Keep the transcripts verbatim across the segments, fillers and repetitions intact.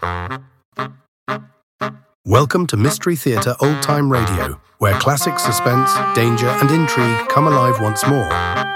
Welcome to Mystery Theatre Old Time Radio, where classic suspense, danger, and intrigue come alive once more.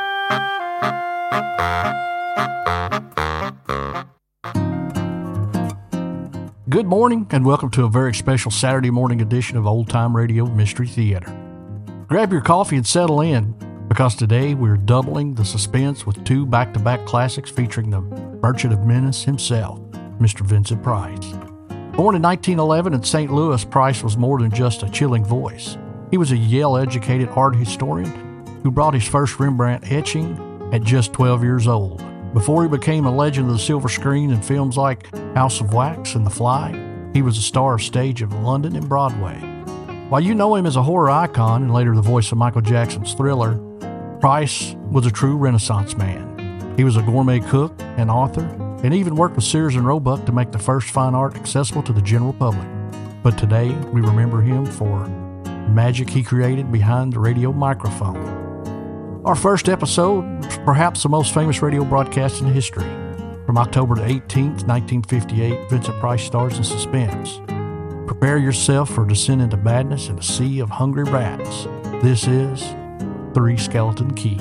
Good morning, and welcome to a very special Saturday morning edition of Old Time Radio Mystery Theater. Grab your coffee and settle in, because today we're doubling the suspense with two back-to-back classics featuring the Merchant of Venice himself, Mister Vincent Price. Born in nineteen eleven in Saint Louis, Price was more than just a chilling voice. He was a Yale-educated art historian who brought his first Rembrandt etching at just twelve years old. Before he became a legend of the silver screen in films like House of Wax and The Fly, he was a star of stage of London and Broadway. While you know him as a horror icon and later the voice of Michael Jackson's Thriller, Price was a true Renaissance man. He was a gourmet cook and author, and even worked with Sears and Roebuck to make the first fine art accessible to the general public. But today, we remember him for magic he created behind the radio microphone. Our first episode, perhaps the most famous radio broadcast in history. From October the eighteenth, nineteen fifty-eight, Vincent Price stars in suspense. Prepare yourself for a descent into madness in a sea of hungry rats. This is Three Skeleton Key.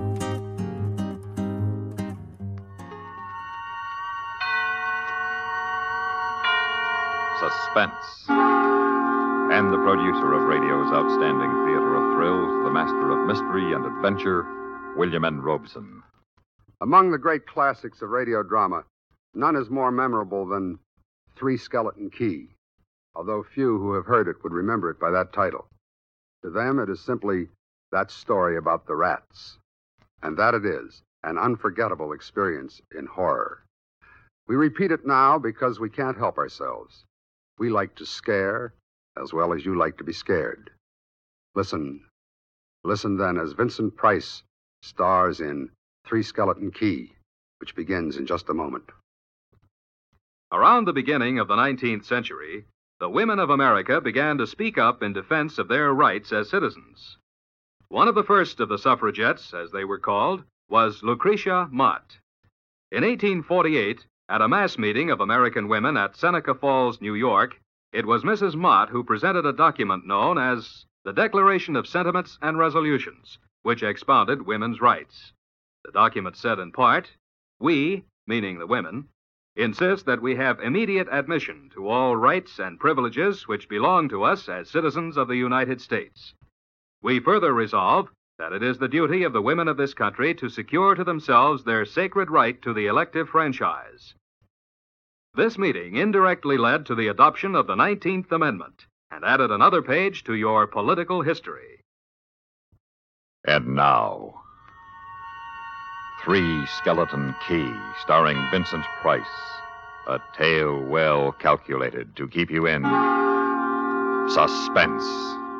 Suspense. And the producer of radio's outstanding theater of thrills, the master of mystery and adventure, William N. Robeson. Among the great classics of radio drama, none is more memorable than Three Skeleton Key, although few who have heard it would remember it by that title. To them, it is simply that story about the rats. And that it is, an unforgettable experience in horror. We repeat it now because we can't help ourselves. We like to scare as well as you like to be scared. Listen. Listen then as Vincent Price stars in Three Skeleton Key, which begins in just a moment. Around the beginning of the nineteenth century, the women of America began to speak up in defense of their rights as citizens. One of the first of the suffragettes, as they were called, was Lucretia Mott. In eighteen forty-eight, at a mass meeting of American women at Seneca Falls, New York, it was Missus Mott who presented a document known as the Declaration of Sentiments and Resolutions, which expounded women's rights. The document said in part, "We," meaning the women, "insist that we have immediate admission to all rights and privileges which belong to us as citizens of the United States. We further resolve that it is the duty of the women of this country to secure to themselves their sacred right to the elective franchise." This meeting indirectly led to the adoption of the nineteenth Amendment and added another page to your political history. And now, Three Skeleton Key, starring Vincent Price. A tale well calculated to keep you in suspense.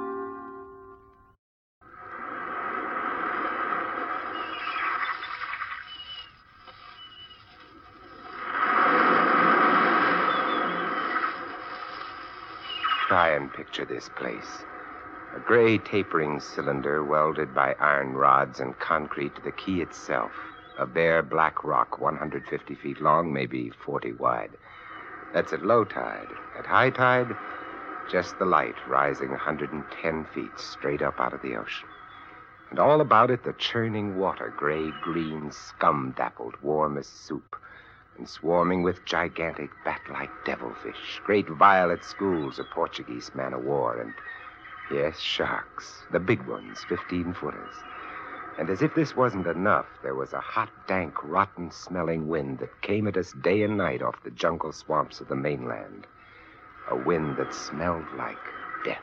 Try and picture this place. A gray tapering cylinder welded by iron rods and concrete to the key itself. A bare black rock one hundred fifty feet long, maybe forty wide. That's at low tide. At high tide, just the light rising one hundred ten feet straight up out of the ocean. And all about it, the churning water, gray-green, scum-dappled, warm as soup. And swarming with gigantic bat-like devilfish, great violet schools of Portuguese man-o'-war, and, yes, sharks, the big ones, fifteen-footers. And as if this wasn't enough, there was a hot, dank, rotten-smelling wind that came at us day and night off the jungle swamps of the mainland. A wind that smelled like death.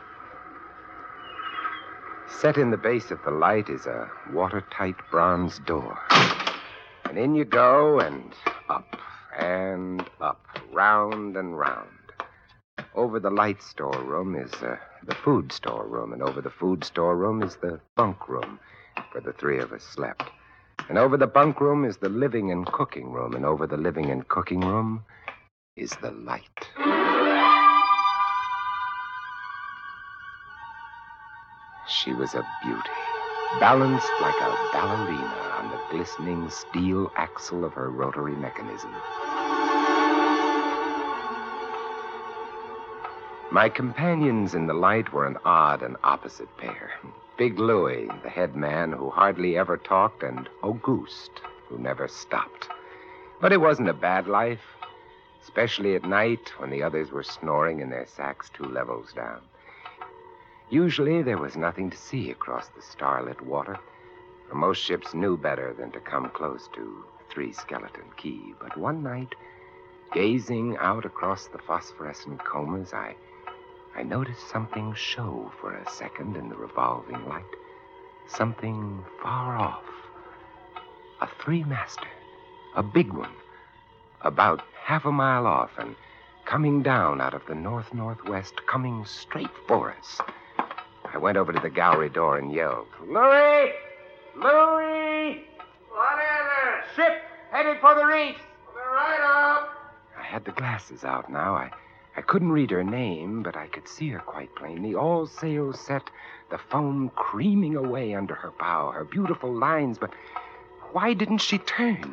Set in the base of the light is a watertight bronze door. And in you go, and up and up, round and round. Over the light storeroom is uh, the food storeroom, and over the food storeroom is the bunk room, where the three of us slept. And over the bunk room is the living and cooking room, and over the living and cooking room is the light. She was a beauty, balanced like a ballerina on the glistening steel axle of her rotary mechanism. My companions in the light were an odd and opposite pair. Big Louie, the head man who hardly ever talked, and Auguste, who never stopped. But it wasn't a bad life, especially at night when the others were snoring in their sacks two levels down. Usually there was nothing to see across the starlit water, for most ships knew better than to come close to Three Skeleton Key. But one night, gazing out across the phosphorescent combers, I, I noticed something show for a second in the revolving light. Something far off. A three-master, a big one, about half a mile off and coming down out of the north-northwest, coming straight for us. I went over to the gallery door and yelled, "Louie! Louie! What is it? Ship headed for the reefs!" We're right up. I had the glasses out now. I, I couldn't read her name, but I could see her quite plainly. All sails set, the foam creaming away under her bow, her beautiful lines. But why didn't she turn?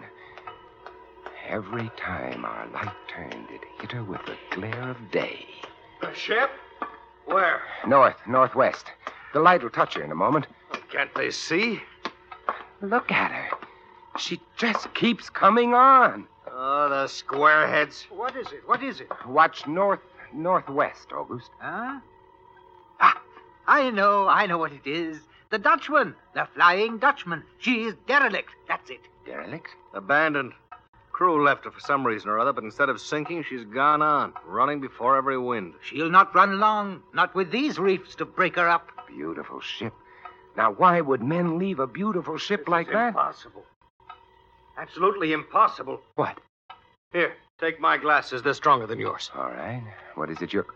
Every time our light turned, it hit her with the glare of day. The ship? Where? North, northwest. The light will touch her in a moment. Can't they see? Look at her. She just keeps coming on. Oh, the squareheads. What is it? What is it? Watch north, northwest, August. Huh? Ah, I know, I know what it is. The Dutchman, the Flying Dutchman. She is derelict, that's it. Derelict? Abandoned. Crew left her for some reason or other, but instead of sinking, she's gone on, running before every wind. She'll not run long, not with these reefs to break her up. Beautiful ship. Now, why would men leave a beautiful ship This like is that? Impossible. Absolutely impossible. What? Here, take my glasses. They're stronger than yours. All right. What is it you're...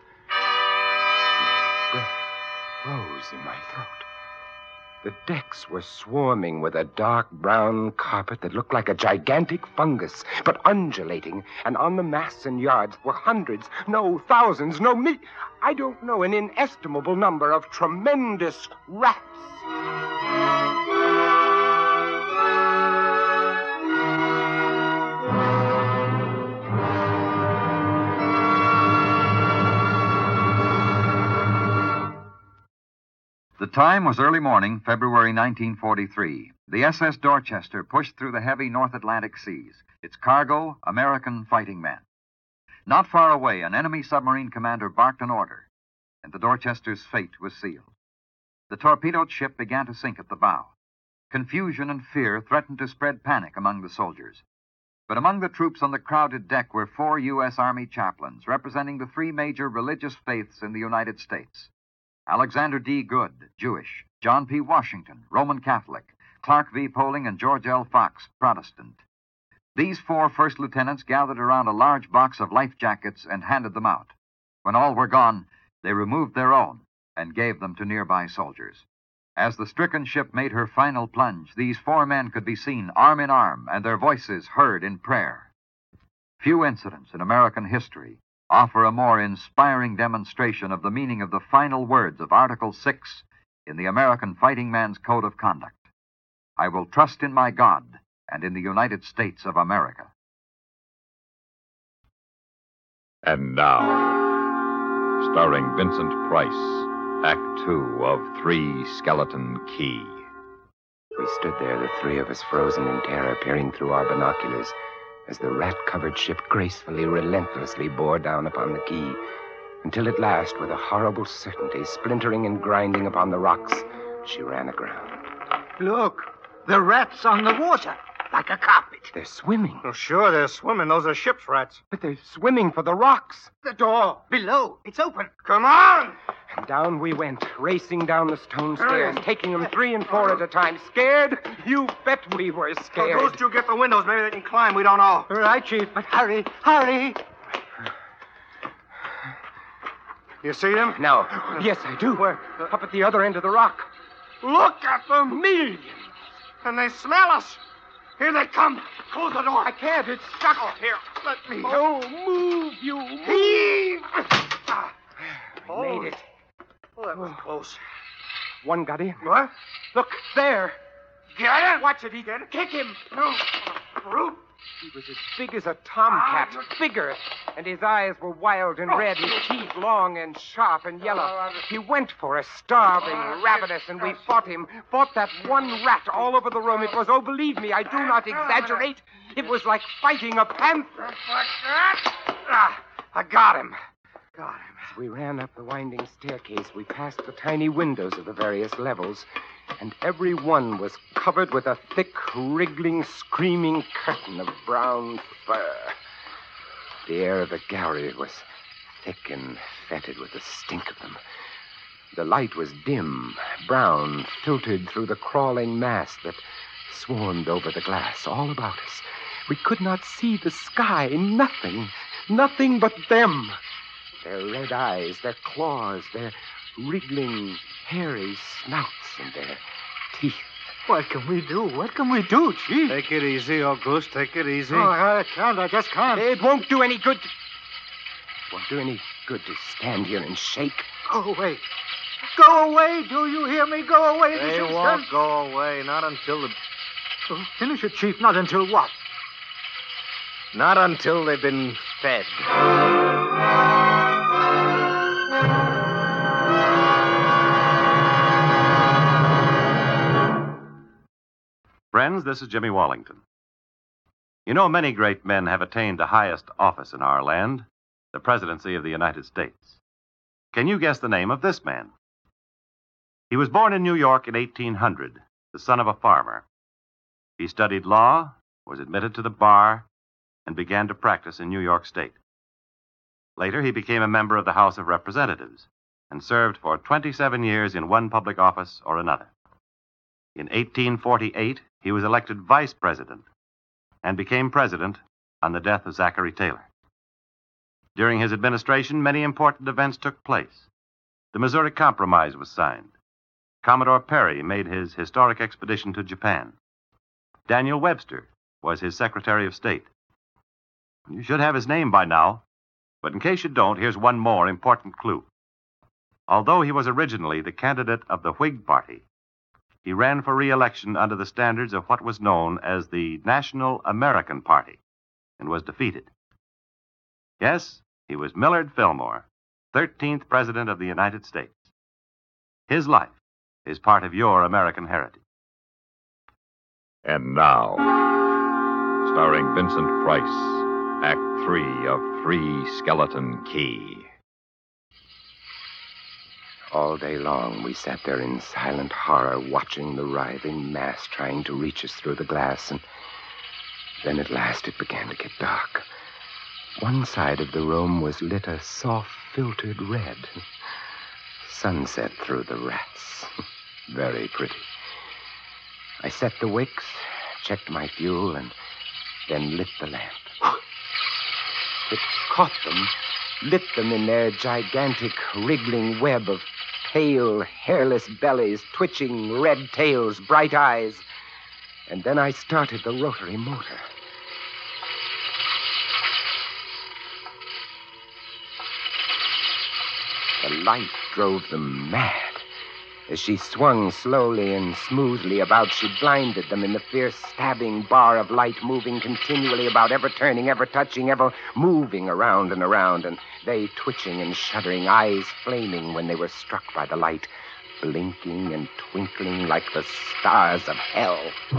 Breath froze in my throat. The decks were swarming with a dark brown carpet that looked like a gigantic fungus, but undulating. And on the masts and yards were hundreds, no, thousands, no, mil... I don't know, an inestimable number of tremendous rats. The time was early morning, February nineteen forty-three. The S S Dorchester pushed through the heavy North Atlantic seas, its cargo, American fighting men. Not far away, an enemy submarine commander barked an order, and the Dorchester's fate was sealed. The torpedoed ship began to sink at the bow. Confusion and fear threatened to spread panic among the soldiers. But among the troops on the crowded deck were four U S Army chaplains representing the three major religious faiths in the United States. Alexander D. Good, Jewish; John P. Washington, Roman Catholic; Clark V. Poling and George L. Fox, Protestant. These four first lieutenants gathered around a large box of life jackets and handed them out. When all were gone, they removed their own and gave them to nearby soldiers. As the stricken ship made her final plunge, these four men could be seen arm in arm and their voices heard in prayer. Few incidents in American history offer a more inspiring demonstration of the meaning of the final words of Article six in the American Fighting Man's Code of Conduct. I will trust in my God and in the United States of America. And now, starring Vincent Price, Act Two of Three Skeleton Key. We stood there, the three of us frozen in terror, peering through our binoculars as the rat-covered ship gracefully, relentlessly bore down upon the quay, until at last, with a horrible certainty, splintering and grinding upon the rocks, she ran aground. Look, the rats on the water, like a carpet. They're swimming. Oh, sure, they're swimming. Those are ship's rats. But they're swimming for the rocks. The door, below, it's open. Come on! And down we went, racing down the stone stairs, taking them three and four at a time. Scared? You bet we were scared. Well, those two get the windows. Maybe they can climb. We don't know. Right, Chief, but hurry, hurry. You see them? No. Yes, I do. Where? Up at the other end of the rock. Look at them! Millions! And they smell us. Here they come. Close the door. I can't. It's stuck. Oh, here. Let me. Oh, move, you move. Heave! Ah. We Oh. made it. Oh, that was close. One got in. What? Look, there. Get him! Watch it, he get it. Kick him. No. Brute. He was as big as a tomcat. Ah, Bigger. and his eyes were wild and red, his teeth long and sharp and yellow. He went for us, starving, ravenous, and we fought him, fought that one rat all over the room. It was, oh, believe me, I do not exaggerate, it was like fighting a panther. Ah, I got him. Got him. As we ran up the winding staircase, we passed the tiny windows of the various levels, and every one was covered with a thick, wriggling, screaming curtain of brown fur. The air of the gallery was thick and fetid with the stink of them. The light was dim, brown, filtered through the crawling mass that swarmed over the glass all about us. We could not see the sky, nothing, nothing but them. Their red eyes, their claws, their wriggling, hairy snouts, and their teeth. What can we do? What can we do, Chief? Take it easy, August. Take it easy. Oh, I can't. I just can't. It won't do any good. To... It won't do any good to stand here and shake. Go away. Go away. Do you hear me? Go away. They this won't instant. go away. Not until the... Oh, finish it, Chief. Not until what? Not until they've been fed. Friends, this is Jimmy Wallington. You know, many great men have attained the highest office in our land, the presidency of the United States. Can you guess the name of this man? He was born in New York in eighteen hundred, the son of a farmer. He studied law, was admitted to the bar, and began to practice in New York State. Later, he became a member of the House of Representatives and served for twenty-seven years in one public office or another. In eighteen forty-eight, he was elected vice president and became president on the death of Zachary Taylor. During his administration, many important events took place. The Missouri Compromise was signed. Commodore Perry made his historic expedition to Japan. Daniel Webster was his Secretary of State. You should have his name by now, but in case you don't, here's one more important clue. Although he was originally the candidate of the Whig Party, he ran for re-election under the standards of what was known as the National American Party and was defeated. Yes, he was Millard Fillmore, thirteenth President of the United States. His life is part of your American heritage. And now, starring Vincent Price, Act Three of Three Skeleton Key. All day long, we sat there in silent horror, watching the writhing mass trying to reach us through the glass, and then at last it began to get dark. One side of the room was lit a soft, filtered red. Sunset through the rats. Very pretty. I set the wicks, checked my fuel, and then lit the lamp. It caught them, lit them in their gigantic, wriggling web of pale, hairless bellies, twitching red tails, bright eyes. And then I started the rotary motor. The light drove them mad. As she swung slowly and smoothly about, she blinded them in the fierce, stabbing bar of light, moving continually about, ever turning, ever touching, ever moving around and around, and they twitching and shuddering, eyes flaming when they were struck by the light, blinking and twinkling like the stars of hell.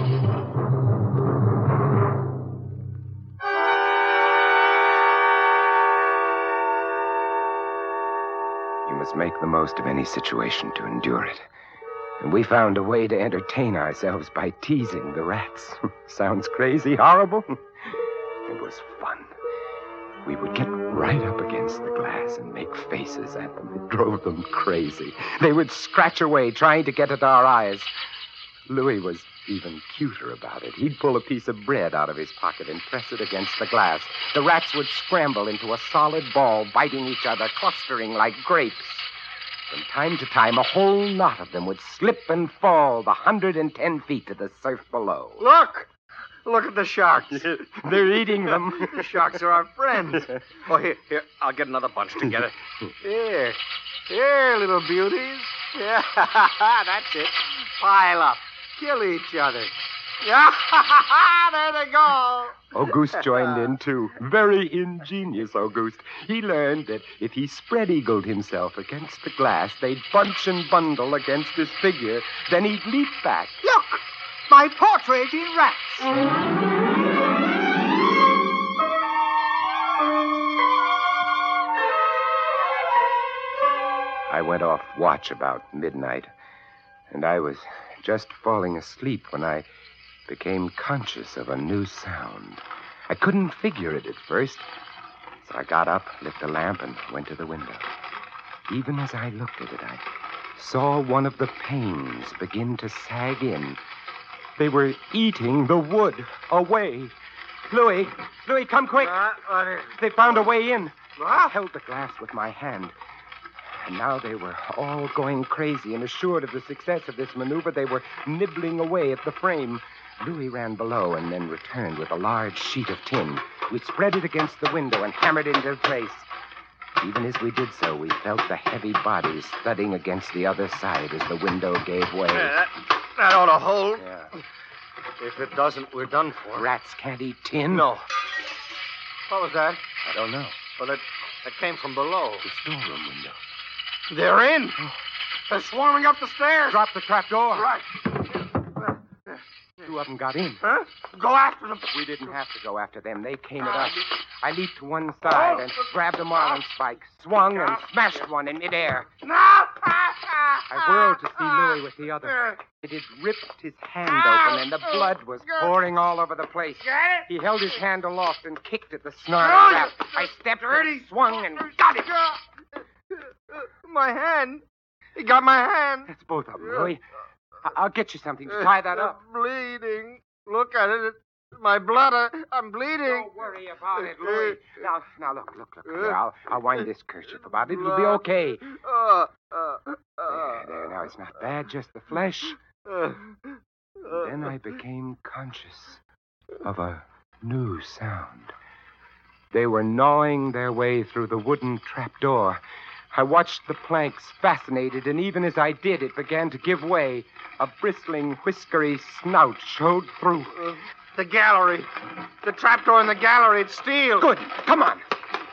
You must make the most of any situation to endure it. And we found a way to entertain ourselves by teasing the rats. Sounds crazy, horrible? It was fun. We would get right up against the glass and make faces at them. It drove them crazy. They would scratch away, trying to get at our eyes. Louis was even cuter about it. He'd pull a piece of bread out of his pocket and press it against the glass. The rats would scramble into a solid ball, biting each other, clustering like grapes. From time to time, a whole knot of them would slip and fall the hundred and ten feet to the surf below. Look! Look at the sharks. They're eating them. The sharks are our friends. Oh, here, here, I'll get another bunch together. Here. Here, little beauties. Yeah, that's it. Pile up. Kill each other. Yeah, there they go. Auguste joined in, too. Very ingenious, Auguste. He learned that if he spread-eagled himself against the glass, they'd bunch and bundle against his figure. Then he'd leap back. Look! My portrait in rats! I went off watch about midnight, and I was just falling asleep when I became conscious of a new sound. I couldn't figure it at first, so I got up, lit the lamp, and went to the window. Even as I looked at it, I saw one of the panes begin to sag in. They were eating the wood away. Louis, Louis, come quick. Uh, what is... They found a way in. What? I held the glass with my hand. And now they were all going crazy, and assured of the success of this maneuver, they were nibbling away at the frame. Louis ran below and then returned with a large sheet of tin. We spread it against the window and hammered it into place. Even as we did so, we felt the heavy bodies thudding against the other side as the window gave way. Yeah, that, that ought to hold. Yeah. If it doesn't, we're done for. Rats can't eat tin. No. What was that? I don't know. Well, that, that came from below. The storeroom window. They're in. They're swarming up the stairs. Drop the trap door. Right. Two of them got in. Huh? Go after them. We didn't have to go after them. They came at us. I leaped to one side and grabbed a marlin spike, swung and smashed one in midair. No! I whirled to see Louis with the other. It had ripped his hand open, and the blood was pouring all over the place. He held his hand aloft and kicked at the snarling trap. I stepped and swung and got it. My hand. He got my hand. That's both of them, Louis. I- I'll get you something to tie that up. I'm bleeding. Look at it. It's my blood. I- I'm bleeding. Don't worry about it, Louis. Now, now, look, look, look. Here, I'll, I'll wind this kerchief about it. It'll be okay. Uh, uh, uh, There, there. Now, it's not bad, just the flesh. uh, Then I became conscious of a new sound. They were gnawing their way through the wooden trapdoor. I watched the planks, fascinated, and even as I did, it began to give way. A bristling, whiskery snout showed through. Uh, the gallery. The trapdoor in the gallery. It's steel. Good. Come on.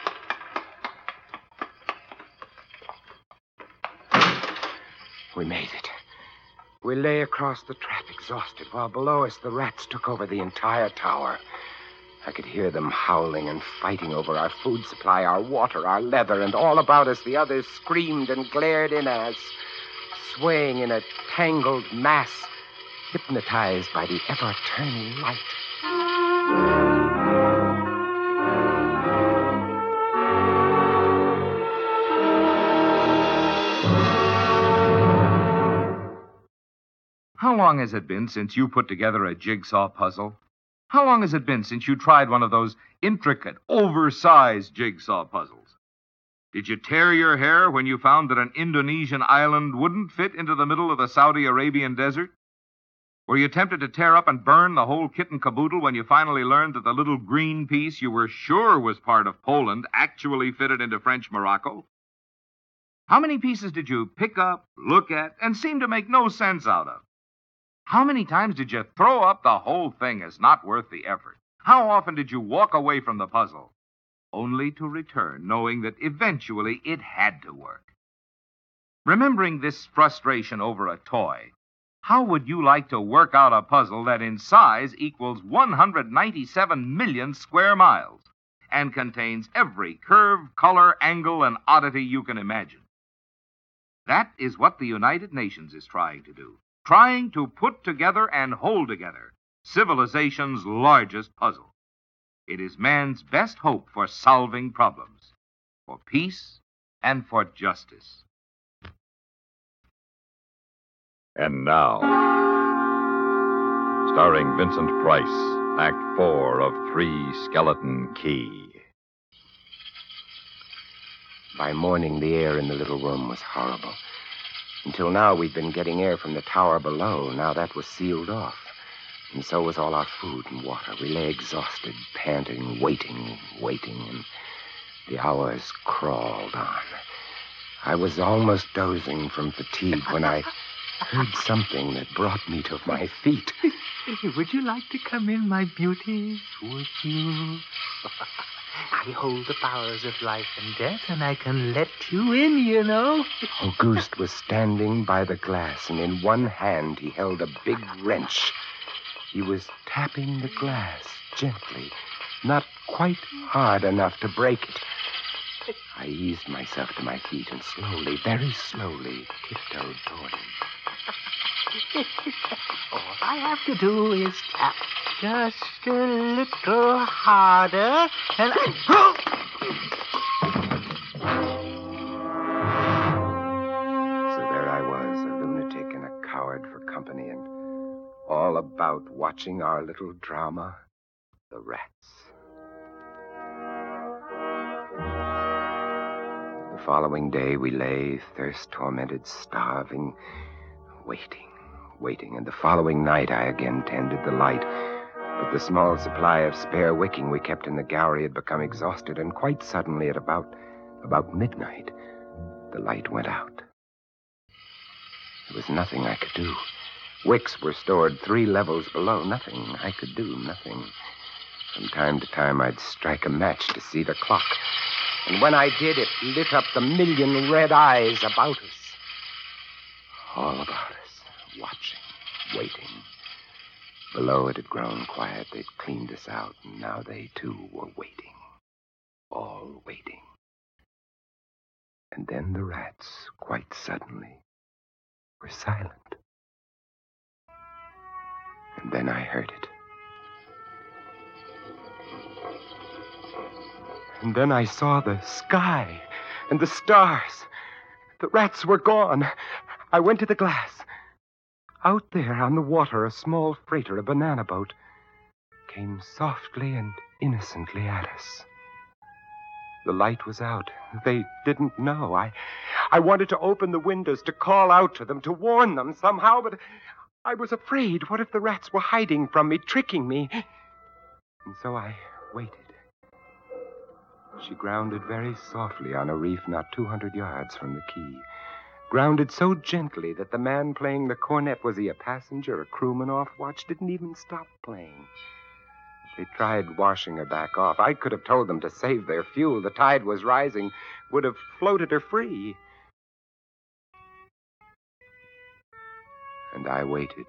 We made it. We lay across the trap, exhausted, while below us the rats took over the entire tower. I could hear them howling and fighting over our food supply, our water, our leather, and all about us the others screamed and glared in at us, swaying in a tangled mass, hypnotized by the ever-turning light. How long has it been since you put together a jigsaw puzzle? How long has it been since you tried one of those intricate, oversized jigsaw puzzles? Did you tear your hair when you found that an Indonesian island wouldn't fit into the middle of the Saudi Arabian desert? Were you tempted to tear up and burn the whole kit and caboodle when you finally learned that the little green piece you were sure was part of Poland actually fitted into French Morocco? How many pieces did you pick up, look at, and seem to make no sense out of? How many times did you throw up the whole thing as not worth the effort? How often did you walk away from the puzzle, only to return knowing that eventually it had to work? Remembering this frustration over a toy, how would you like to work out a puzzle that in size equals one hundred ninety-seven million square miles and contains every curve, color, angle, and oddity you can imagine? That is what the United Nations is trying to do. Trying to put together and hold together civilization's largest puzzle. It is man's best hope for solving problems, for peace, and for justice. And now, starring Vincent Price, Act Four of Three Skeleton Key. By morning, the air in the little room was horrible. Until now, we'd been getting air from the tower below. Now that was sealed off. And so was all our food and water. We lay exhausted, panting, waiting, waiting, and the hours crawled on. I was almost dozing from fatigue when I heard something that brought me to my feet. Would you like to come in, my beauties? Would you? I hold the powers of life and death, and I can let you in, you know. Auguste was standing by the glass, and in one hand he held a big wrench. He was tapping the glass gently, not quite hard enough to break it. I eased myself to my feet and slowly, very slowly, tiptoed toward him. All I have to do is tap just a little harder, and I... So there I was, a lunatic and a coward for company, and all about watching our little drama, The Rats. The following day we lay, thirst-tormented, starving, waiting. Waiting, and the following night I again tended the light. But the small supply of spare wicking we kept in the gallery had become exhausted, and quite suddenly at about, about midnight, the light went out. There was nothing I could do. Wicks were stored three levels below. Nothing I could do, nothing. From time to time I'd strike a match to see the clock. And when I did, it lit up the million red eyes about us. All about us. Watching, waiting. Below it had grown quiet. They'd cleaned us out, and now they, too, were waiting. All waiting. And then the rats, quite suddenly, were silent. And then I heard it. And then I saw the sky and the stars. The rats were gone. I went to the glass. Out there on the water, a small freighter, a banana boat, came softly and innocently at us. The light was out. They didn't know. I, I wanted to open the windows, to call out to them, to warn them somehow, but I was afraid. What if the rats were hiding from me, tricking me? And so I waited. She grounded very softly on a reef not two hundred yards from the quay. Grounded so gently that the man playing the cornet, was he a passenger, a crewman off watch, didn't even stop playing. They tried washing her back off. I could have told them to save their fuel. The tide was rising, would have floated her free. And I waited.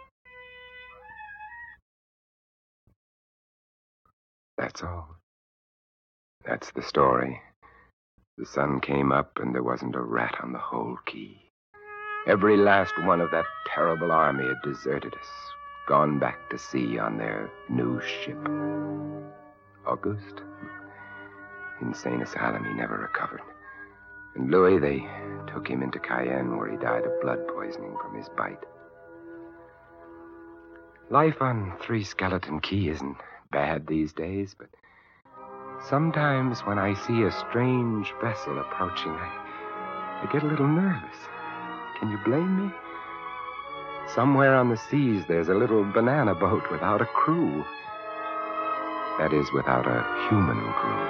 That's all. That's the story. The sun came up, and there wasn't a rat on the whole quay. Every last one of that terrible army had deserted us, gone back to sea on their new ship. Auguste? Insane asylum, he never recovered. And Louis, they took him into Cayenne, where he died of blood poisoning from his bite. Life on Three Skeleton Key isn't bad these days, but sometimes when I see a strange vessel approaching, I, I get a little nervous. Can you blame me? Somewhere on the seas, there's a little banana boat without a crew. That is, without a human crew.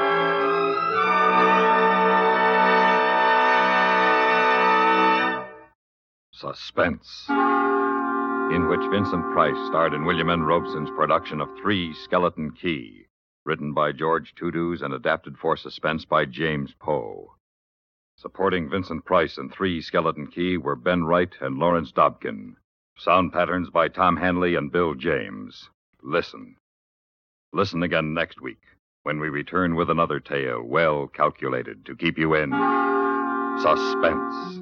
Suspense, in which Vincent Price starred in William N. Robeson's production of Three Skeleton Key, written by George Tudus and adapted for suspense by James Poe. Supporting Vincent Price in Three Skeleton Key were Ben Wright and Lawrence Dobkin. Sound patterns by Tom Hanley and Bill James. Listen. Listen again next week, when we return with another tale well calculated to keep you in suspense.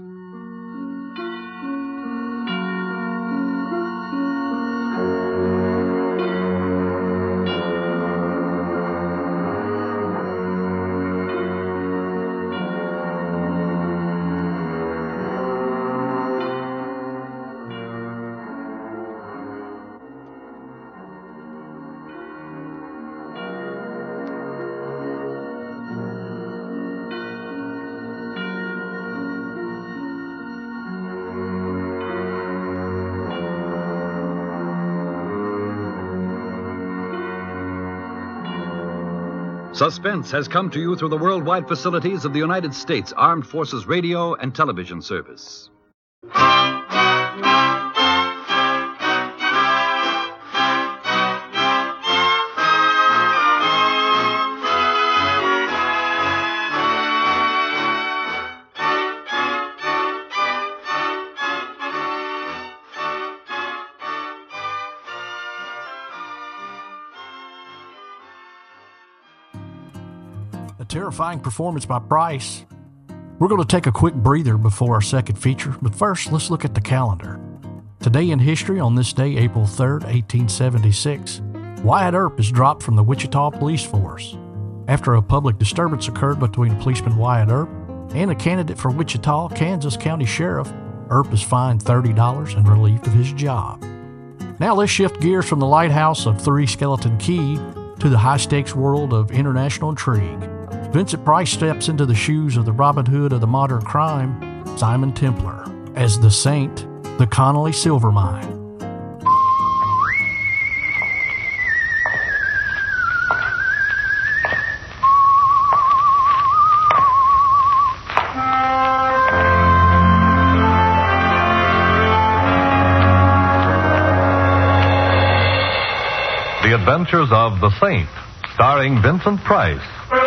Suspense has come to you through the worldwide facilities of the United States Armed Forces Radio and Television Service. Terrifying performance by Price. We're going to take a quick breather before our second feature, but first, let's look at the calendar. Today in history, on this day, April third, eighteen seventy-six, Wyatt Earp is dropped from the Wichita Police Force. After a public disturbance occurred between policeman Wyatt Earp and a candidate for Wichita, Kansas County Sheriff, Earp is fined thirty dollars and relieved of his job. Now let's shift gears from the lighthouse of Three Skeleton Key to the high-stakes world of international intrigue. Vincent Price steps into the shoes of the Robin Hood of the modern crime, Simon Templar, as the Saint, the Connolly Silver Mine. The Adventures of the Saint, starring Vincent Price.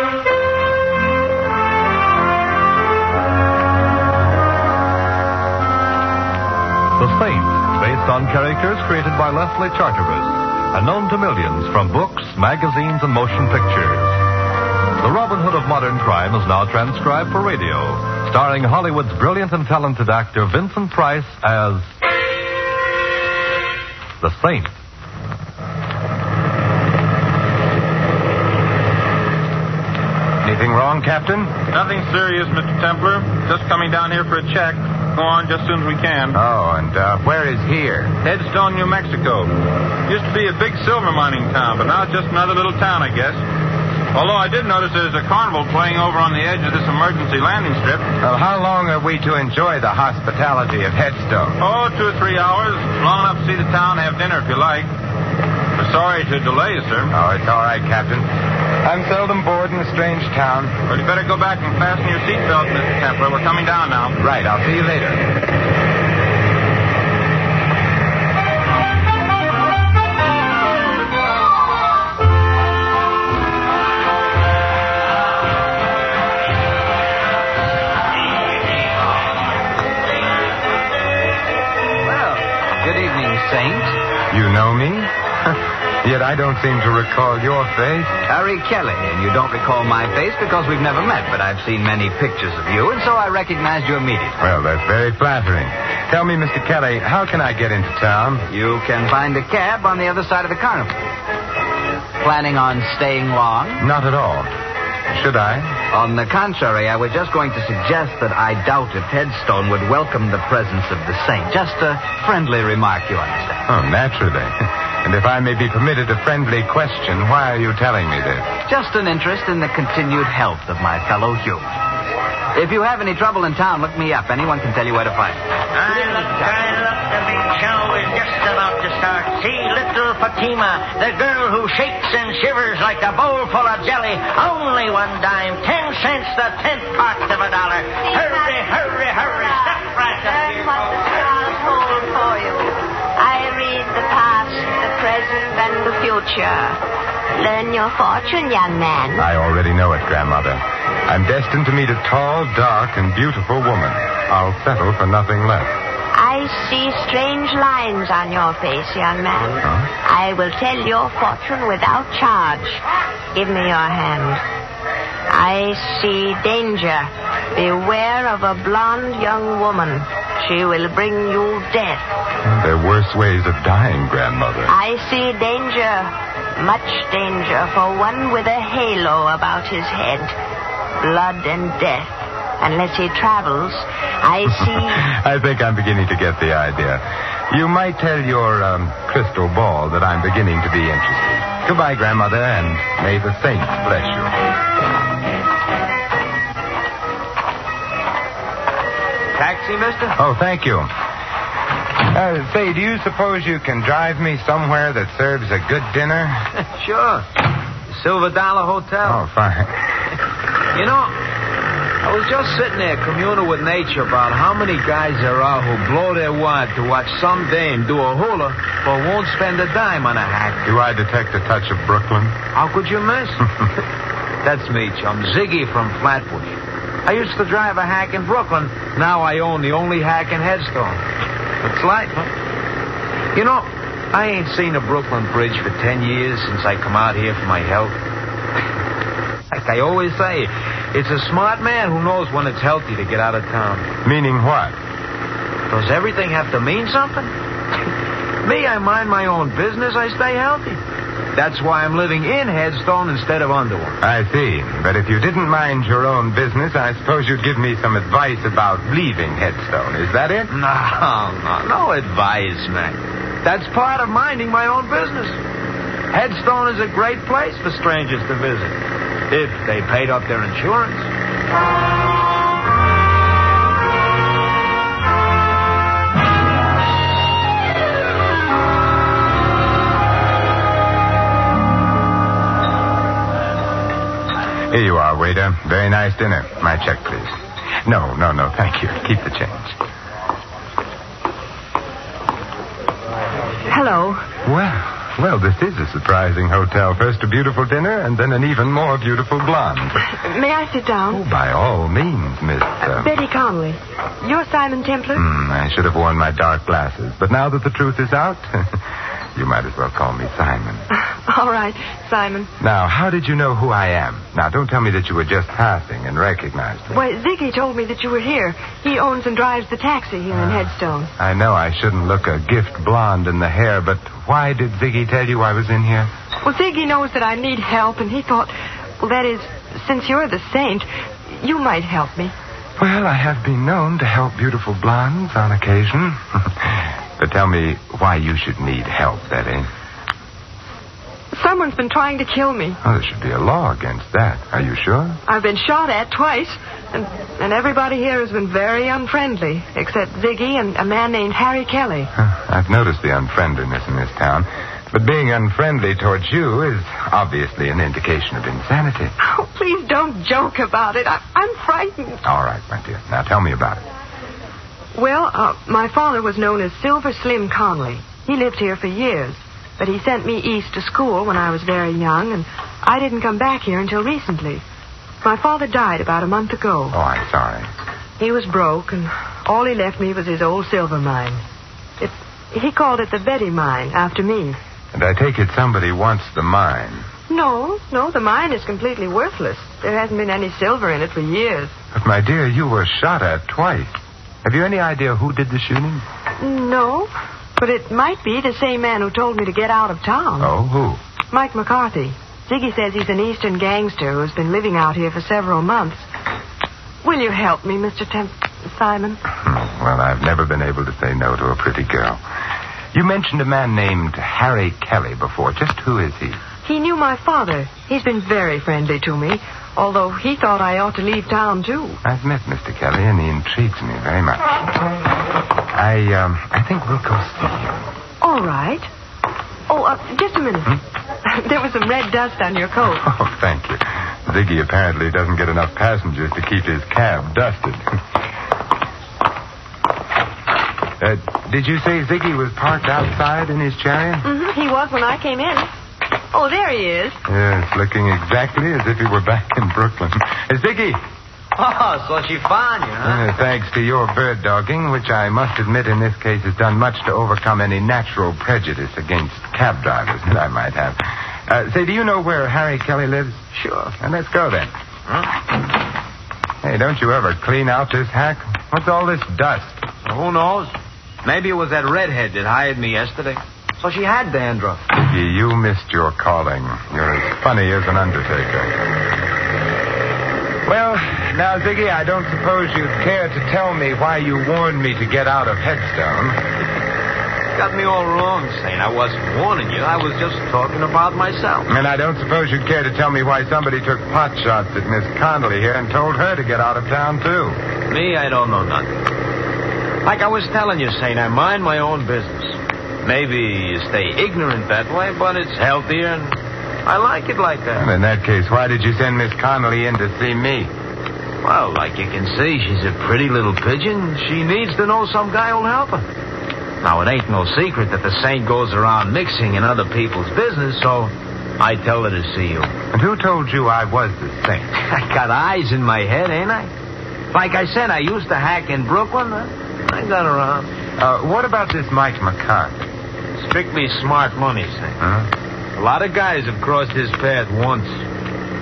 The Saint, based on characters created by Leslie Charteris and known to millions from books, magazines, and motion pictures. The Robin Hood of modern crime is now transcribed for radio, starring Hollywood's brilliant and talented actor Vincent Price as the Saint. Anything wrong, Captain? Nothing serious, Mister Templar. Just coming down here for a check. Go on just as soon as we can. Oh, and uh, where is here? Headstone, New Mexico. Used to be a big silver mining town, but now it's just another little town, I guess. Although I did notice there's a carnival playing over on the edge of this emergency landing strip. Well, how long are we to enjoy the hospitality of Headstone? Oh, two or three hours. Long enough to see the town, have dinner if you like. We're sorry to delay you, sir. Oh, it's all right, Captain. I'm seldom bored in a strange town. Well, you better go back and fasten your seatbelt, Mister Templar. We're coming down now. Right, I'll see you later. Well, good evening, Saint. You know me? Yet I don't seem to recall your face. Harry Kelly, and you don't recall my face because we've never met, but I've seen many pictures of you, and so I recognized you immediately. Well, that's very flattering. Tell me, Mister Kelly, how can I get into town? You can find a cab on the other side of the carnival. Planning on staying long? Not at all. Should I? On the contrary, I was just going to suggest that I doubt if Headstone would welcome the presence of the Saint. Just a friendly remark, you understand. Oh, naturally. And if I may be permitted a friendly question, why are you telling me this? Just an interest in the continued health of my fellow human. If you have any trouble in town, look me up. Anyone can tell you where to find me. I look, I look, the big show is just about to start. See little Fatima, the girl who shakes and shivers like a bowl full of jelly. Only one dime, ten cents the tenth part of a dollar. Hurry, hurry, hurry, step right up here. What the stars hold for you. I read the past, the present, and the future. Learn your fortune, young man. I already know it, Grandmother. I'm destined to meet a tall, dark, and beautiful woman. I'll settle for nothing less. I see strange lines on your face, young man. Huh? I will tell your fortune without charge. Give me your hand. I see danger. Beware of a blonde young woman. She will bring you death. There are worse ways of dying, Grandmother. I see danger. Much danger for one with a halo about his head. Blood and death. Unless he travels, I see... I think I'm beginning to get the idea. You might tell your um, crystal ball that I'm beginning to be interested. Goodbye, Grandmother, and may the saints bless you. Taxi, mister? Oh, thank you. Uh, say, do you suppose you can drive me somewhere that serves a good dinner? Sure. Silver Dollar Hotel. Oh, fine. You know, I was just sitting there communing with nature about how many guys there are who blow their wad to watch some dame do a hula but won't spend a dime on a hack. Do I detect a touch of Brooklyn? How could you miss? That's me, chum. Ziggy from Flatbush. I used to drive a hack in Brooklyn. Now I own the only hack in Headstone. It's life, huh? You know, I ain't seen a Brooklyn Bridge for ten years since I come out here for my health. I Like I always say, it's a smart man who knows when it's healthy to get out of town. Meaning what? Does everything have to mean something? Me, I mind my own business. I stay healthy. That's why I'm living in Headstone instead of under one. I see. But if you didn't mind your own business, I suppose you'd give me some advice about leaving Headstone. Is that it? No, no, no advice, man. That's part of minding my own business. Headstone is a great place for strangers to visit, if they paid up their insurance. Here you are, waiter. Very nice dinner. My check, please. No, no, no, thank you. Keep the change. Hello. Well, well, this is a surprising hotel. First a beautiful dinner, and then an even more beautiful blonde. May I sit down? Oh, by all means, Miss... Uh... Betty Conley. You're Simon Templar? Mm, I should have worn my dark glasses. But now that the truth is out, you might as well call me Simon. All right, Simon. Now, how did you know who I am? Now, don't tell me that you were just passing and recognized me. Why, Ziggy told me that you were here. He owns and drives the taxi here in Headstone. I know I shouldn't look a gift blonde in the hair, but why did Ziggy tell you I was in here? Well, Ziggy knows that I need help, and he thought, well, that is, since you're the saint, you might help me. Well, I have been known to help beautiful blondes on occasion. But tell me why you should need help, Betty. Someone's been trying to kill me. Oh, there should be a law against that. Are you sure? I've been shot at twice, and, and everybody here has been very unfriendly, except Ziggy and a man named Harry Kelly. Huh, I've noticed the unfriendliness in this town. But being unfriendly towards you is obviously an indication of insanity. Oh, please don't joke about it. I, I'm frightened. All right, my dear. Now tell me about it. Well, uh, my father was known as Silver Slim Conley. He lived here for years. But he sent me east to school when I was very young, and I didn't come back here until recently. My father died about a month ago. Oh, I'm sorry. He was broke, and all he left me was his old silver mine. It, he called it the Betty Mine, after me. And I take it somebody wants the mine. No, no, the mine is completely worthless. There hasn't been any silver in it for years. But, my dear, you were shot at twice. Have you any idea who did the shooting? No. But it might be the same man who told me to get out of town. Oh, who? Mike McCarthy. Ziggy says he's an eastern gangster who's been living out here for several months. Will you help me, Mister Temp... Simon? Well, I've never been able to say no to a pretty girl. You mentioned a man named Harry Kelly before. Just who is he? He knew my father. He's been very friendly to me, although he thought I ought to leave town, too. I've met Mister Kelly, and he intrigues me very much. I, um, I think we'll go see him. All right. Oh, uh, just a minute. Hmm? There was some red dust on your coat. Oh, thank you. Ziggy apparently doesn't get enough passengers to keep his cab dusted. uh, did you say Ziggy was parked outside in his chariot? Mm-hmm. He was when I came in. Oh, there he is. Yes, looking exactly as if he were back in Brooklyn. Uh, Ziggy! Oh, so she found you, huh? Uh, thanks to your bird dogging, which I must admit in this case has done much to overcome any natural prejudice against cab drivers that I might have. Uh, say, do you know where Harry Kelly lives? Sure. And let's go then. Huh? Hey, don't you ever clean out this hack? What's all this dust? Well, who knows? Maybe it was that redhead that hired me yesterday. So she had dandruff. Ziggy, you missed your calling. You're as funny as an undertaker. Well, now, Ziggy, I don't suppose you'd care to tell me why you warned me to get out of Headstone. Got me all wrong, Saint. I wasn't warning you. I was just talking about myself. And I don't suppose you'd care to tell me why somebody took pot shots at Miss Connolly here and told her to get out of town, too. Me, I don't know nothing. Like I was telling you, Saint, I mind my own business. Maybe you stay ignorant that way, but it's healthier, and I like it like that. Well, in that case, why did you send Miss Connolly in to see me? Well, like you can see, she's a pretty little pigeon. She needs to know some guy who'll help her. Now, it ain't no secret that the saint goes around mixing in other people's business, so I tell her to see you. And who told you I was the saint? I got eyes in my head, ain't I? Like I said, I used to hack in Brooklyn. I got around. Uh, what about this Mike McCarthy? Strictly smart money, Saint. Huh? A lot of guys have crossed his path once.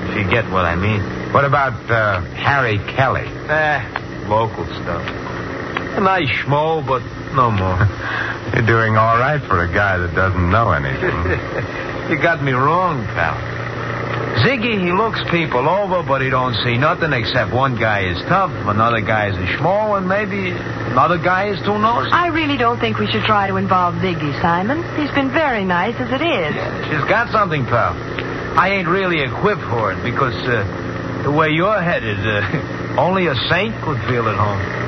if you get what I mean. What about uh, Harry Kelly? Eh, local stuff. A nice schmo, but no more. You're doing all right for a guy that doesn't know anything. You got me wrong, pal. Ziggy, he looks people over, but he don't see nothing except one guy is tough, another guy is a schmo, and maybe another guy is too nosy. I really don't think we should try to involve Ziggy, Simon. He's been very nice as it is. Yeah, she's got something, pal. I ain't really equipped for it because uh, the way you're headed, uh, only a saint could feel at home.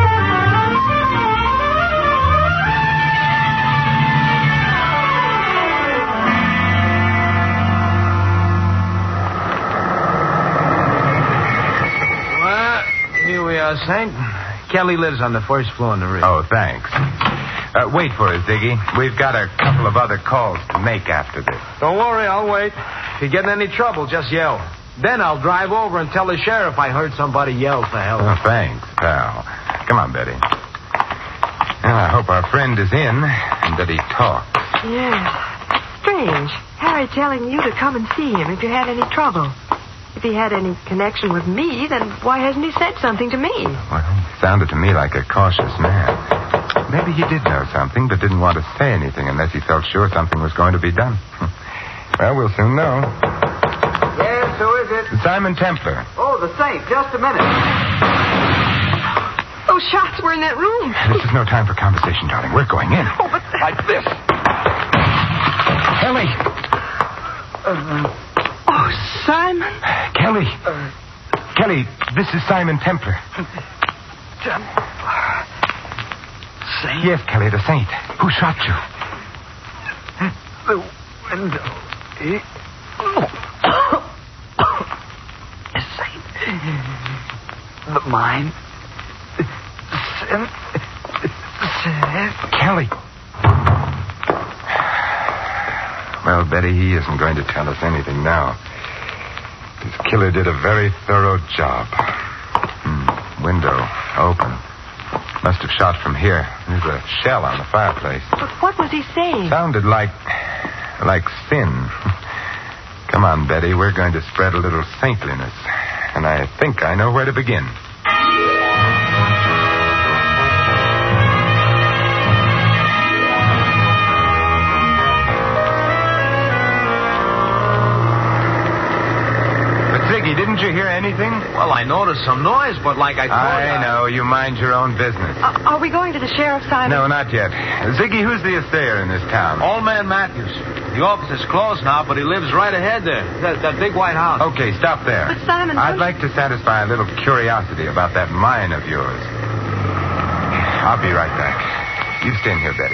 Saint, Kelly lives on the first floor in the rig. Oh, thanks. Uh, wait for us, Ziggy. We've got a couple of other calls to make after this. Don't worry, I'll wait. If you get in any trouble, just yell. Then I'll drive over and tell the sheriff I heard somebody yell for help. Oh, thanks, pal. Come on, Betty. Well, I hope our friend is in and that he talks. Yes. Strange. Harry telling you to come and see him if you had any trouble. If he had any connection with me, then why hasn't he said something to me? Well, he sounded to me like a cautious man. Maybe he did know something, but didn't want to say anything unless he felt sure something was going to be done. Well, we'll soon know. Yes, who is it? Simon Templar. Oh, the Saint. Just a minute. Those shots were in that room. This is no time for conversation, darling. We're going in. Oh, but... Like this. Kelly. Uh, oh, Simon. Kelly. Uh, Kelly, this is Simon Templar. Templar. Saint? Yes, Kelly, the Saint. Who shot you? The window. He... Oh. The Saint. The mine. Saint. Kelly. Well, Betty, he isn't going to tell us anything now. His killer did a very thorough job. Hmm. Window open. Must have shot from here. There's a shell on the fireplace. But what was he saying? Sounded like... like sin. Come on, Betty. We're going to spread a little saintliness. And I think I know where to begin. Ziggy, didn't you hear anything? Well, I noticed some noise, but like I thought... I know. You mind your own business. Uh, are we going to the sheriff, Simon? No, not yet. Ziggy, who's the assayer in this town? Old man Matthews. The office is closed now, but he lives right ahead there. That, that big white house. Okay, stop there. But, Simon... I'd like to satisfy a little curiosity about that mine of yours. I'll be right back. You stay in here, Betty.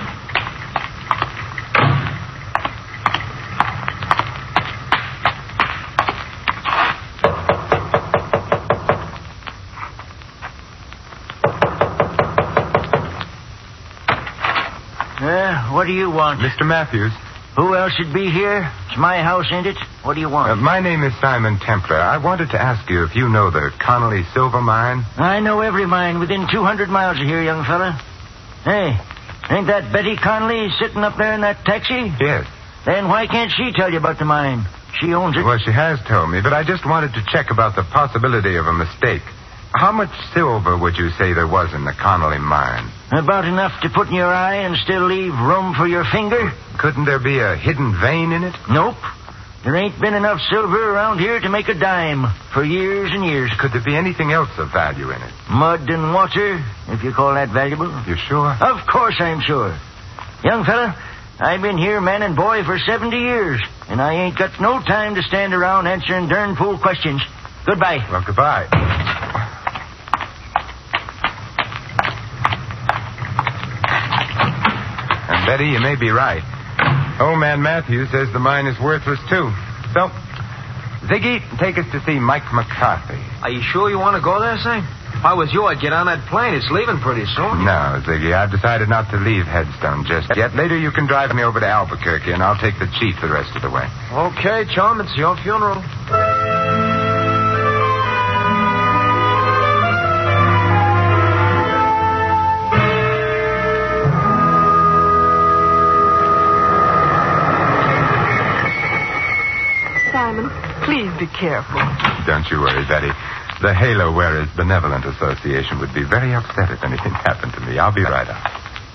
What do you want? Mister Matthews. Who else should be here? It's my house, ain't it? What do you want? Uh, my name is Simon Templar. I wanted to ask you if you know the Connolly Silver Mine. I know every mine within two hundred miles of here, young fella. Hey, ain't that Betty Connolly sitting up there in that taxi? Yes. Then why can't she tell you about the mine? She owns it. Well, she has told me, but I just wanted to check about the possibility of a mistake. How much silver would you say there was in the Connolly mine? About enough to put in your eye and still leave room for your finger? Couldn't there be a hidden vein in it? Nope. There ain't been enough silver around here to make a dime for years and years. Could there be anything else of value in it? Mud and water, if you call that valuable. You sure? Of course I'm sure. Young fella, I've been here man and boy for seventy years, and I ain't got no time to stand around answering darn fool questions. Goodbye. Well, goodbye. And Betty, you may be right. Old man Matthews says the mine is worthless, too. So, Ziggy, take us to see Mike McCarthy. Are you sure you want to go there, Sam? If I was you, I'd get on that plane. It's leaving pretty soon. No, Ziggy, I've decided not to leave Headstone just yet. Later, you can drive me over to Albuquerque, and I'll take the chief the rest of the way. Okay, chum, it's your funeral. Simon, please be careful. Don't you worry, Betty. The Halo Wearers Benevolent Association would be very upset if anything happened to me. I'll be right up.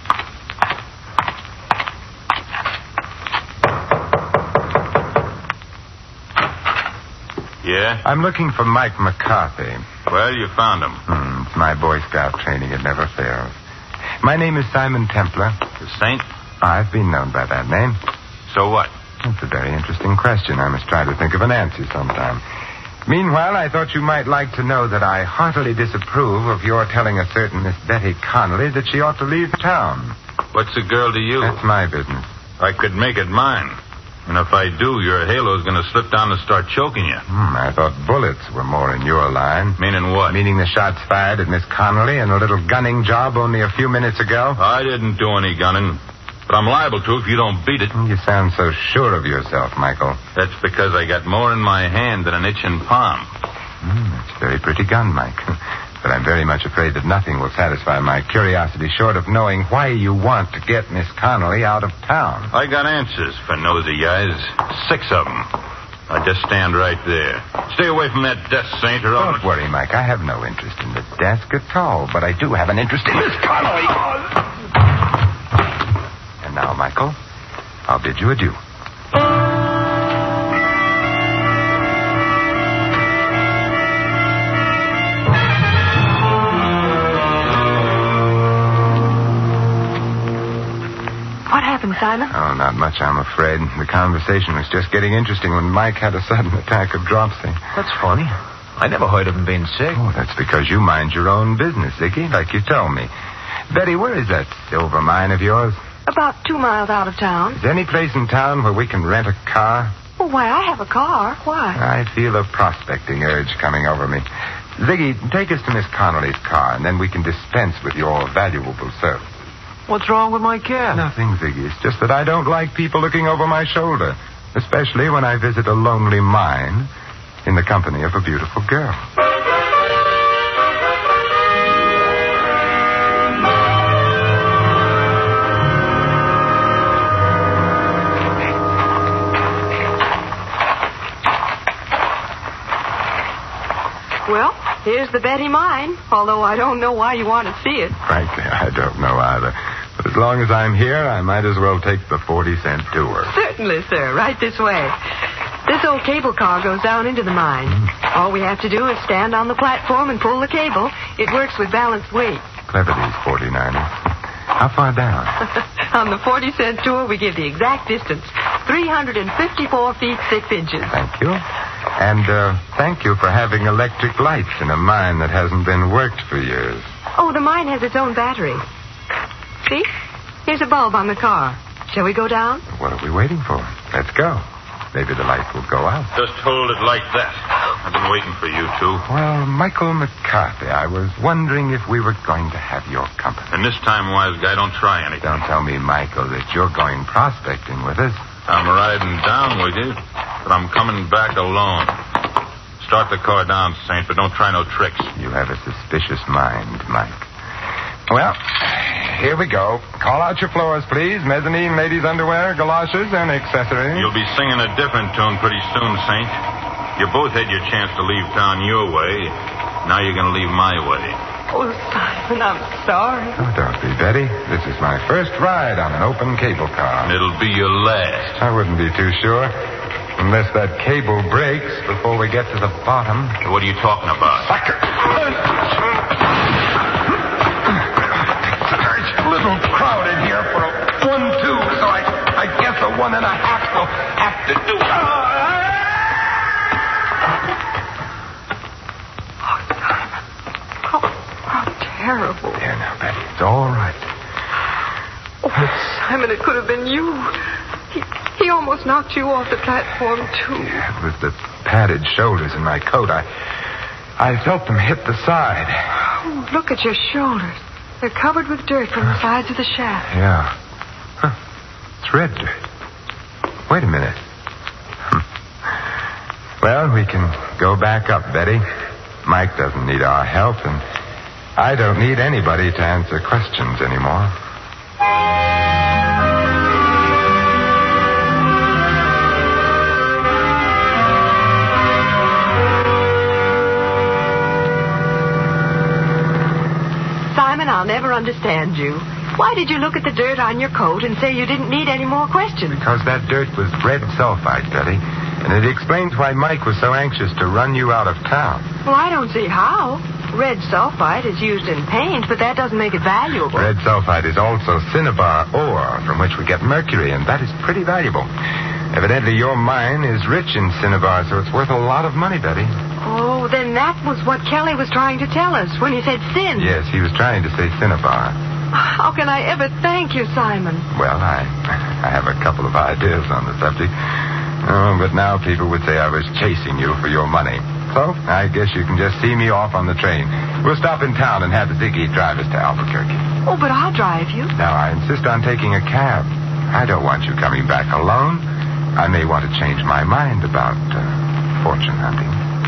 Yeah? I'm looking for Mike McCarthy. Well, you found him. Hmm, it's my Boy Scout training. It never fails. My name is Simon Templar. The Saint? I've been known by that name. So what? That's a very interesting question. I must try to think of an answer sometime. Meanwhile, I thought you might like to know that I heartily disapprove of your telling a certain Miss Betty Connolly that she ought to leave town. What's a girl to you? That's my business. I could make it mine. And if I do, your halo's going to slip down and start choking you. Hmm, I thought bullets were more in your line. Meaning what? Meaning the shots fired at Miss Connolly and a little gunning job only a few minutes ago. I didn't do any gunning. But I'm liable to if you don't beat it. You sound so sure of yourself, Michael. That's because I got more in my hand than an itching palm. Mm, that's a very pretty gun, Mike. But I'm very much afraid that nothing will satisfy my curiosity short of knowing why you want to get Miss Connolly out of town. I got answers for nosy guys. Six of them. I just stand right there. Stay away from that desk, Saint, or I'll... Don't worry, Mike. I have no interest in the desk at all, but I do have an interest in Miss Connolly. And now, Michael, I'll bid you adieu. Simon? Oh, not much, I'm afraid. The conversation was just getting interesting when Mike had a sudden attack of dropsy. That's funny. I never heard of him being sick. Oh, that's because you mind your own business, Ziggy, like you told me. Betty, where is that silver mine of yours? About two miles out of town. Is there any place in town where we can rent a car? Well, why, I have a car. Why? I feel a prospecting urge coming over me. Ziggy, take us to Miss Connolly's car, and then we can dispense with your valuable service. What's wrong with my car? Nothing, Ziggy. It's just that I don't like people looking over my shoulder, especially when I visit a lonely mine in the company of a beautiful girl. Well, here's the Betty mine, although I don't know why you want to see it. Frankly, I don't know either. But as long as I'm here, I might as well take the forty-cent tour. Certainly, sir. Right this way. This old cable car goes down into the mine. Mm. All we have to do is stand on the platform and pull the cable. It works with balanced weight. Clever, these forty-niners. How far down? On the forty-cent tour, we give the exact distance. three hundred fifty-four feet, six inches. Thank you. And uh, thank you for having electric lights in a mine that hasn't been worked for years. Oh, the mine has its own battery. See? Here's a bulb on the car. Shall we go down? What are we waiting for? Let's go. Maybe the light will go out. Just hold it like that. I've been waiting for you two. Well, Michael McCarthy, I was wondering if we were going to have your company. And this time, wise guy, don't try anything. Don't tell me, Michael, that you're going prospecting with us. I'm riding down with you, but I'm coming back alone. Start the car down, Saint, but don't try no tricks. You have a suspicious mind, Mike. Well, here we go. Call out your floors, please. Mezzanine, ladies' underwear, galoshes, and accessories. You'll be singing a different tune pretty soon, Saint. You both had your chance to leave town your way. Now you're going to leave my way. Oh, Simon, I'm sorry. Oh, don't be, Betty. This is my first ride on an open cable car. And it'll be your last. I wouldn't be too sure. Unless that cable breaks before we get to the bottom. What are you talking about? Sucker! There's a little crowd in here for a one-two, so I, I guess a one and a half will have to do. Oh, Simon. How, how terrible. There now, Betty. It's all right. Oh, Simon, it could have been you. He, he almost knocked you off the platform, too. Yeah, with the padded shoulders in my coat, I I felt them hit the side. Oh, look at your shoulders. They're covered with dirt from the sides of the shaft. Yeah. Huh. It's red dirt. Wait a minute. Well, we can go back up, Betty. Mike doesn't need our help, and I don't need anybody to answer questions anymore. Simon, I'll never understand you. Why did you look at the dirt on your coat and say you didn't need any more questions? Because that dirt was red sulfide, Betty. And it explains why Mike was so anxious to run you out of town. Well, I don't see how. Red sulfide is used in paint, but that doesn't make it valuable. Red sulfide is also cinnabar ore, from which we get mercury, and that is pretty valuable. Evidently, your mine is rich in cinnabar, so it's worth a lot of money, Betty. Oh, then that was what Kelly was trying to tell us when he said sin. Yes, he was trying to say cinnabar. How can I ever thank you, Simon? Well, I, I have a couple of ideas on the subject. Oh, but now people would say I was chasing you for your money. So, I guess you can just see me off on the train. We'll stop in town and have Ziggy drive us to Albuquerque. Oh, but I'll drive you. Now, I insist on taking a cab. I don't want you coming back alone. I may want to change my mind about uh, fortune hunting.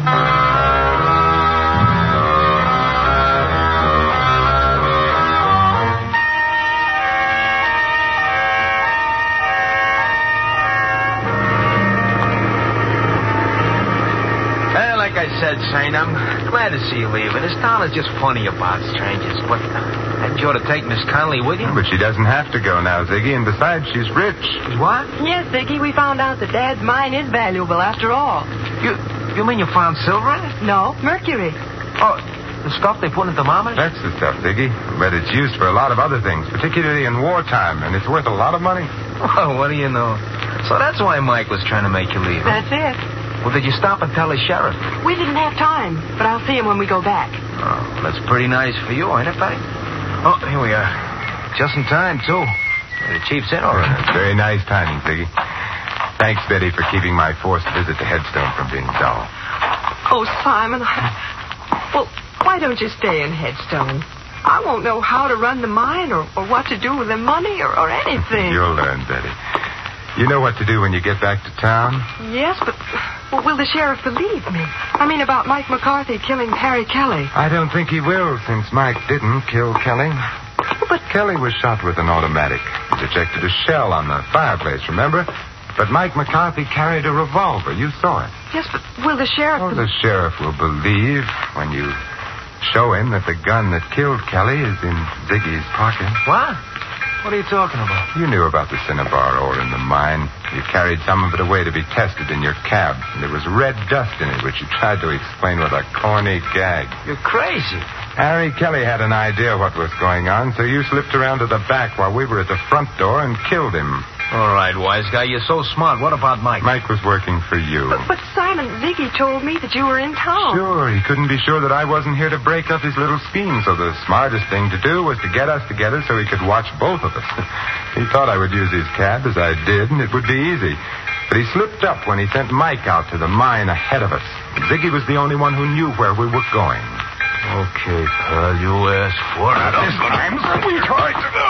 Like I said, Saint, I'm glad to see you leaving. This town is just funny about strangers. But uh, you ought to take Miss Conley with you. But she doesn't have to go now, Ziggy, and besides, she's rich. What? Yes, Ziggy, we found out that Dad's mine is valuable after all. You you mean you found silver in it? No, mercury. Oh, the stuff they put in thermometers? That's the stuff, Ziggy. But it's used for a lot of other things, particularly in wartime, and it's worth a lot of money. Well, what do you know? So that's why Mike was trying to make you leave. That's it. Well, did you stop and tell the sheriff? We didn't have time, but I'll see him when we go back. Oh, that's pretty nice for you, ain't it, Betty? Oh, here we are. Just in time, too. The chief's in already. Very nice timing, Ziggy. Thanks, Betty, for keeping my forced visit to Headstone from being dull. Oh, Simon. I... Well, why don't you stay in Headstone? I won't know how to run the mine or, or what to do with the money or, or anything. You'll learn, Betty. You know what to do when you get back to town? Yes, but well, will the sheriff believe me? I mean, about Mike McCarthy killing Harry Kelly. I don't think he will, since Mike didn't kill Kelly. But Kelly was shot with an automatic. He ejected a shell on the fireplace, remember? But Mike McCarthy carried a revolver. You saw it. Yes, but will the sheriff... Oh, the sheriff will believe when you show him that the gun that killed Kelly is in Ziggy's pocket. What? What are you talking about? You knew about the cinnabar ore in the mine. You carried some of it away to be tested in your cab. And there was red dust in it, which you tried to explain with a corny gag. You're crazy. Harry Kelly had an idea what was going on, so you slipped around to the back while we were at the front door and killed him. All right, wise guy, you're so smart. What about Mike? Mike was working for you. But, but Simon, Ziggy told me that you were in town. Sure, he couldn't be sure that I wasn't here to break up his little scheme, so the smartest thing to do was to get us together so he could watch both of us. He thought I would use his cab, as I did, and it would be easy. But he slipped up when he sent Mike out to the mine ahead of us. Ziggy was the only one who knew where we were going. Okay, pal, you asked for it. This time, sweetheart.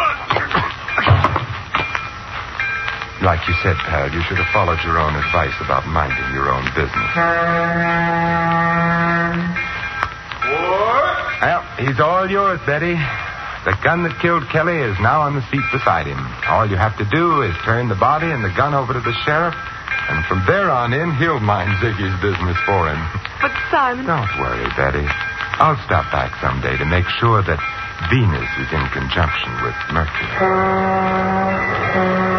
Like you said, pal, you should have followed your own advice about minding your own business. What? Well, he's all yours, Betty. The gun that killed Kelly is now on the seat beside him. All you have to do is turn the body and the gun over to the sheriff, and from there on in, he'll mind Ziggy's business for him. But, Simon... Don't worry, Betty. I'll stop back someday to make sure that Venus is in conjunction with Mercury.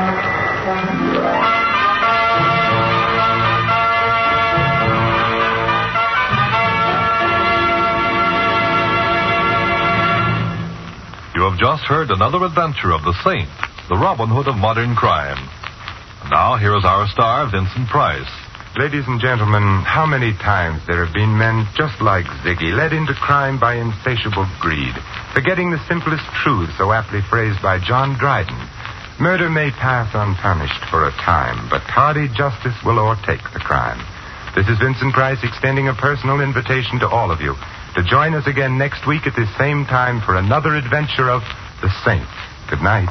You have just heard another adventure of the Saint, the Robin Hood of modern crime. And now, here is our star, Vincent Price. Ladies and gentlemen, how many times there have been men just like Ziggy, led into crime by insatiable greed, forgetting the simplest truth so aptly phrased by John Dryden. Murder may pass unpunished for a time, but tardy justice will o'ertake the crime. This is Vincent Price extending a personal invitation to all of you to join us again next week at this same time for another adventure of the Saint. Good night.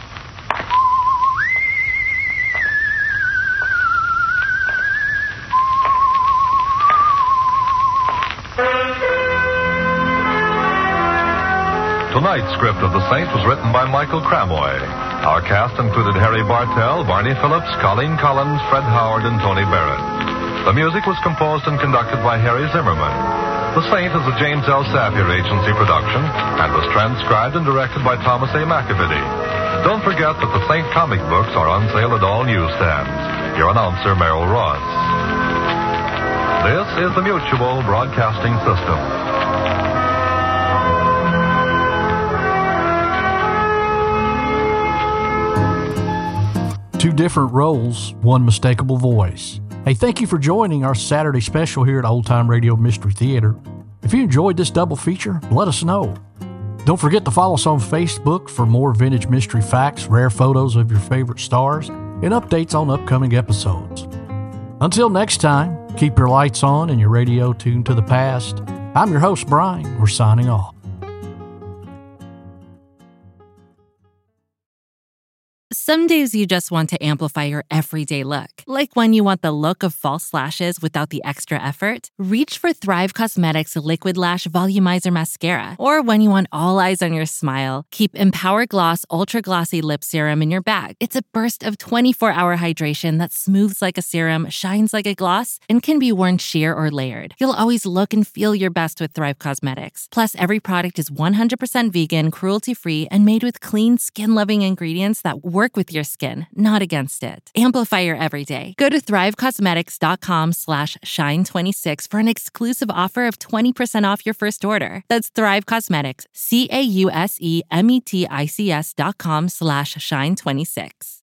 Tonight's script of The Saint was written by Michael Cramoy. Our cast included Harry Bartell, Barney Phillips, Colleen Collins, Fred Howard, and Tony Barrett. The music was composed and conducted by Harry Zimmerman. The Saint is a James L. Safier Agency production and was transcribed and directed by Thomas A. McAvity. Don't forget that the Saint comic books are on sale at all newsstands. Your announcer, Merrill Ross. This is the Mutual Broadcasting System. Two different roles, one mistakable voice. Hey, thank you for joining our Saturday special here at Old Time Radio Mystery Theater. If you enjoyed this double feature, let us know. Don't forget to follow us on Facebook for more vintage mystery facts, rare photos of your favorite stars, and updates on upcoming episodes. Until next time, keep your lights on and your radio tuned to the past. I'm your host, Brian. We're signing off. Some days you just want to amplify your everyday look. Like when you want the look of false lashes without the extra effort, reach for Thrive Cosmetics Liquid Lash Volumizer Mascara. Or when you want all eyes on your smile, keep Empower Gloss Ultra Glossy Lip Serum in your bag. It's a burst of twenty-four hour hydration that smooths like a serum, shines like a gloss, and can be worn sheer or layered. You'll always look and feel your best with Thrive Cosmetics. Plus, every product is one hundred percent vegan, cruelty-free, and made with clean, skin-loving ingredients that work with your skin, not against it. Amplify your everyday. Go to thrivecosmetics.com slash shine26 for an exclusive offer of twenty percent off your first order. That's Thrive Cosmetics, C A U S E M E T I C S dot com slash shine26.